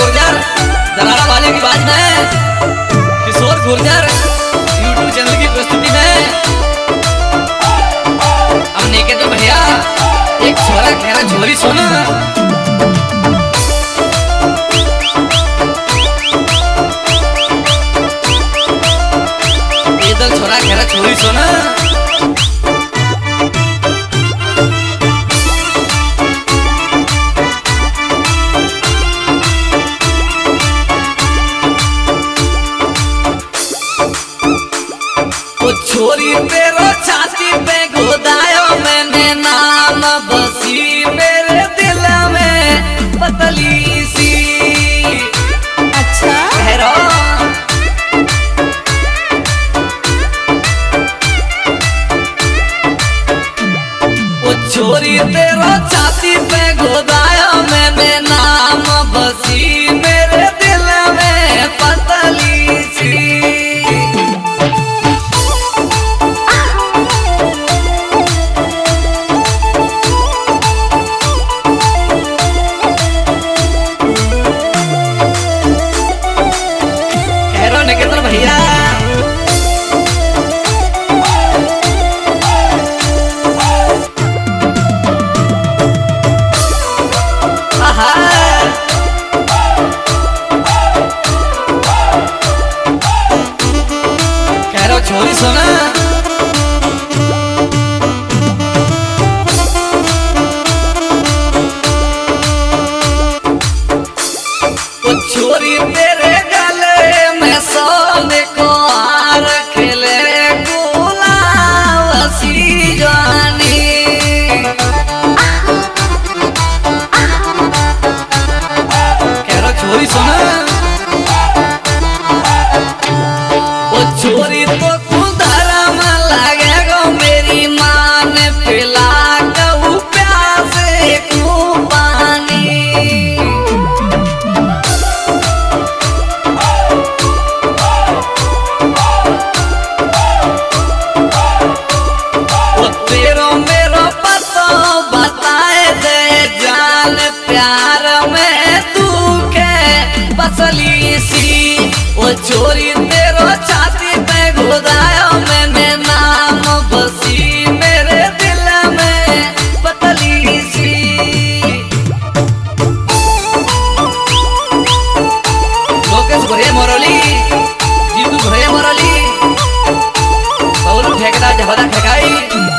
गुर्जर दरारा वाले की बात में किशोर गुर्जर यूट्यूब चैनल की प्रस्तुति में हमने के तो भैया एक छोरा कहना झोरी सुना छोरा घेरा छोरी सोना वो छोरी तेरो छाती पे गोदायो मैंने नाम बसी मेरे दिल में पतली सी। अच्छा घेरा छोरी तेरो छाती पे गोदाया मैंने नाम बसी मेरे दिल में पतली सी। कह रहा निकेतन भैया छोरी सोना वो छोरी तेरे गले में सोने को हार खेले गुलाब सी जानी। कह रहा छोरी सोना वो छोरी तो कुधर्म लगेगा मेरी माँ ने पिला कहूँ प्यासे को पानी। वो तेरो मेरो पतो बताए दे जान प्यार में तू के बसली सी। वो छोरी तेरो छाती पे गोदाया मैंने नाम बसी मेरे दिल में पतली सी। लोकेश घोड़े मोरली जीतू घोड़े मोरली सौरू ठेकेदार जबदा ठेकाई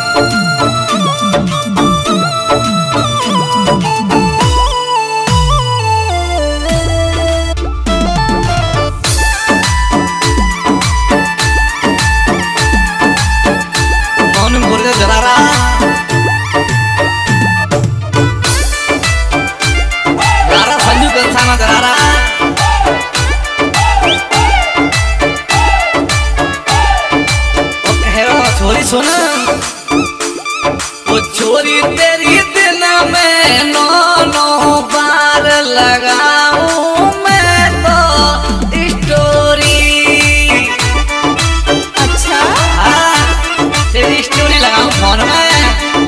जरारा संजू कंसाना जरारा छोरी सोना वो छोरी तेरी दिल में नो नो बार लगाऊं मैं तो स्टोरी। अच्छा तेरी स्टोरी लगाऊं फोन में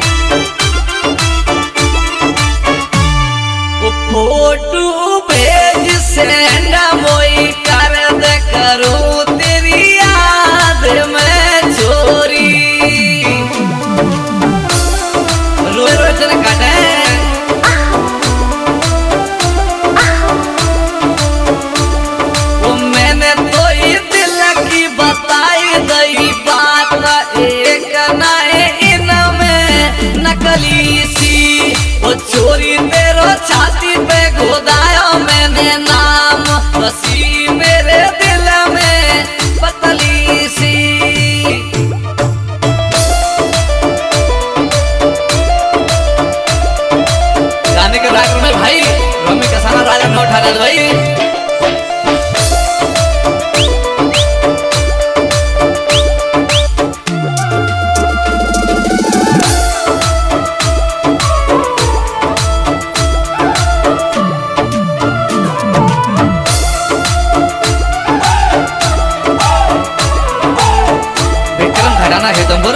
वो फोटो भेज सेंड मोई कर दे करूं तेरी याद में छोरी। रोए रोए चल काटे वो मैंने तो ये दिल की बताई दई बात एक नाए इनमें नकली सी। वो छोरी तेरो छाती पे गोदाया मैंने नाम बसी मेरे दिल में पतली सी। गाने के राग में भाई रमी कसाना राजा न उठा दे भाई। है तंबूर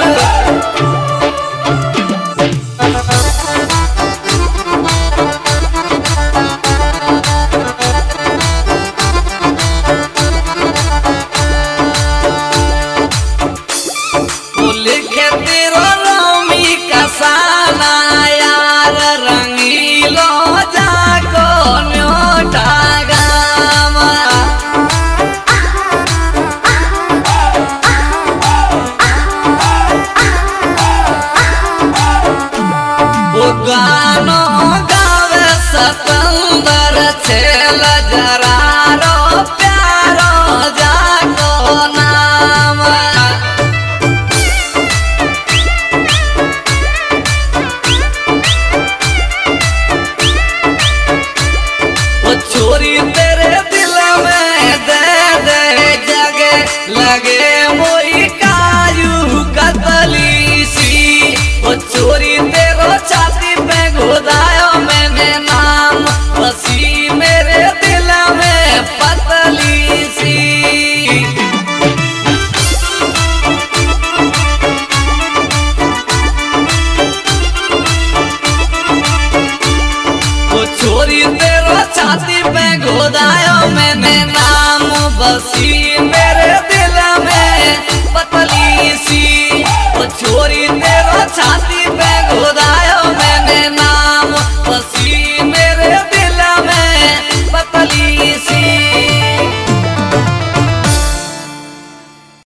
लगे मोई काजू कतली सी। ओ चोरी तेरो छाती पे गोदायो मैंने नाम, बसी मेरे दिल में पतली सी। चोरी तेरो छाती पे गोदायो मैंने नाम, बसी